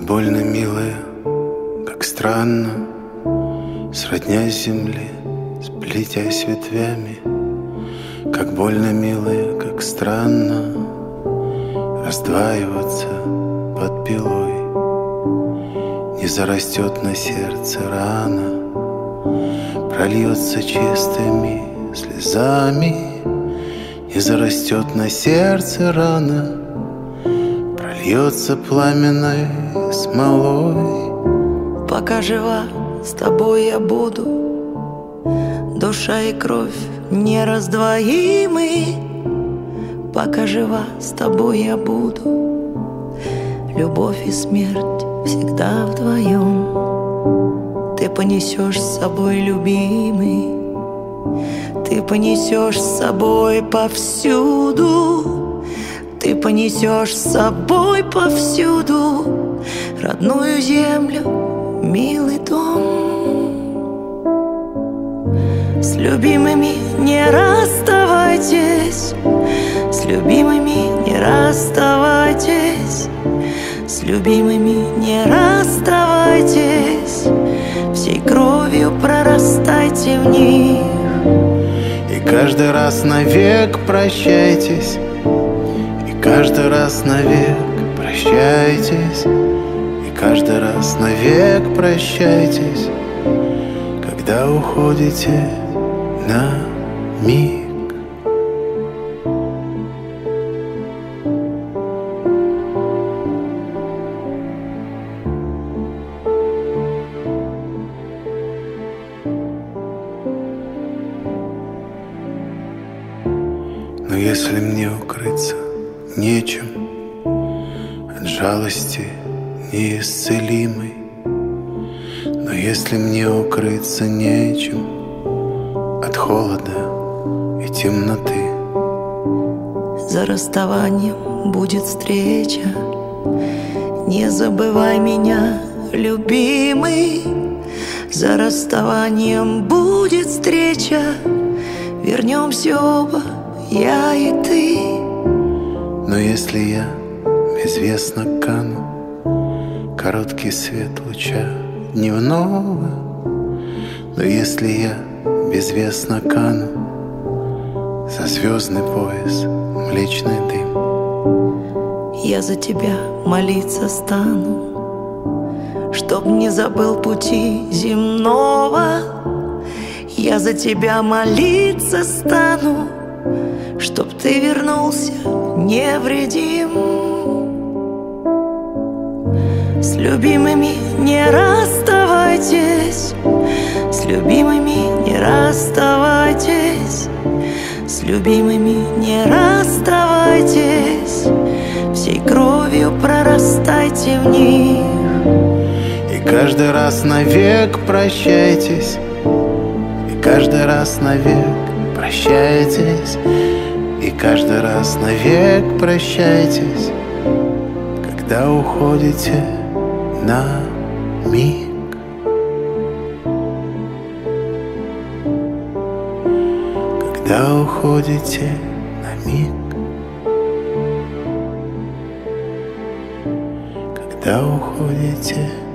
больно, милая, как странно, сроднясь земле, сплетясь ветвями. Как больно, милая, как странно раздваиваться под пилой. Не зарастет на сердце рана, прольется чистыми слезами. Не зарастет на сердце рана, прольется пламенной смолой. Пока жива, с тобой я буду, душа и кровь нераздвоимы. Пока жива, с тобой я буду, любовь и смерть всегда вдвоем. Ты понесешь с собой, любимый, ты понесешь с собой повсюду. Ты понесешь с собой повсюду родную землю, милый дом. С любимыми не расставайтесь, с любимыми не расставайтесь, с любимыми не расставайтесь, всей кровью прорастайте в них. И каждый раз навек прощайтесь, и каждый раз навек прощайтесь, и каждый раз навек прощайтесь, когда уходите на миг. Но если мне укрыться нечем от жалости неисцелимой, но если мне укрыться нечем от холода и темноты, за расставанием будет встреча. Не забывай меня, любимый, за расставанием будет встреча. Вернемся оба, я и ты. Но если я безвестно кану, короткий свет луча дневного, но если я безвестно кану за звездный пояс млечный дым, я за тебя молиться стану, чтоб не забыл пути земного. Я за тебя молиться стану, чтоб ты вернулся невредим. С любимыми не расставайтесь, с любимыми не расставайтесь, с любимыми не расставайтесь, всей кровью прорастайте в них. И каждый раз навек прощайтесь, и каждый раз навек прощайтесь, и каждый раз навек прощайтесь, когда уходите на миг. Когда уходите на миг, когда уходите